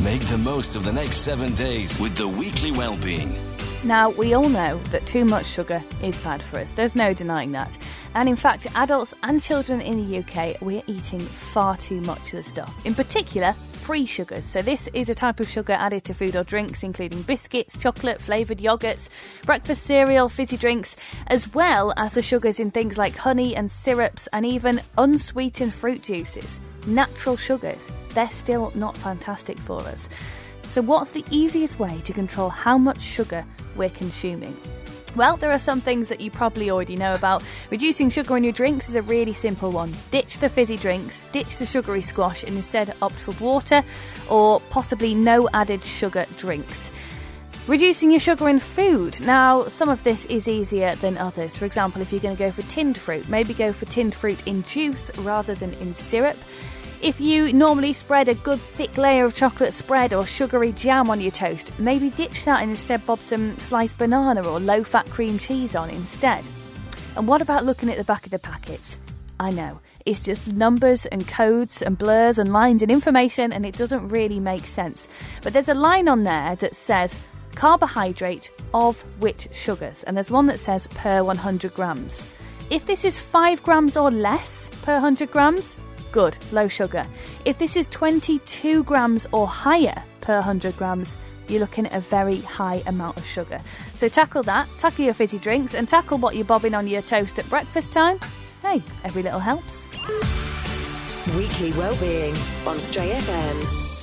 Make the most of the next 7 days with the Weekly Wellbeing. Now, we all know that too much sugar is bad for us. There's no denying that. And in fact, adults and children in the UK, we're eating far too much of the stuff. In particular, free sugars. So this is a type of sugar added to food or drinks, including biscuits, chocolate, flavoured yogurts, breakfast cereal, fizzy drinks, as well as the sugars in things like honey and syrups and even unsweetened fruit juices. Natural sugars, they're still not fantastic for us. So what's the easiest way to control how much sugar we're consuming? Well, there are some things that you probably already know about. Reducing sugar in your drinks is a really simple one. Ditch the fizzy drinks, ditch the sugary squash and instead opt for water or possibly no added sugar drinks. Reducing your sugar in food. Now, some of this is easier than others. For example, if you're going to go for tinned fruit, maybe go for tinned fruit in juice rather than in syrup. If you normally spread a good thick layer of chocolate spread or sugary jam on your toast, maybe ditch that and instead bob some sliced banana or low-fat cream cheese on instead. And what about looking at the back of the packets? I know, it's just numbers and codes and blurs and lines and information and it doesn't really make sense. But there's a line on there that says carbohydrate of which sugars, and there's one that says per 100 grams. If this is 5 grams or less per 100 grams, good, low sugar. If this is 22 grams or higher per 100 grams, you're looking at a very high amount of sugar. So tackle that, tackle your fizzy drinks, and tackle what you're bobbing on your toast at breakfast time. Hey, every little helps. Weekly Wellbeing on Stray FM.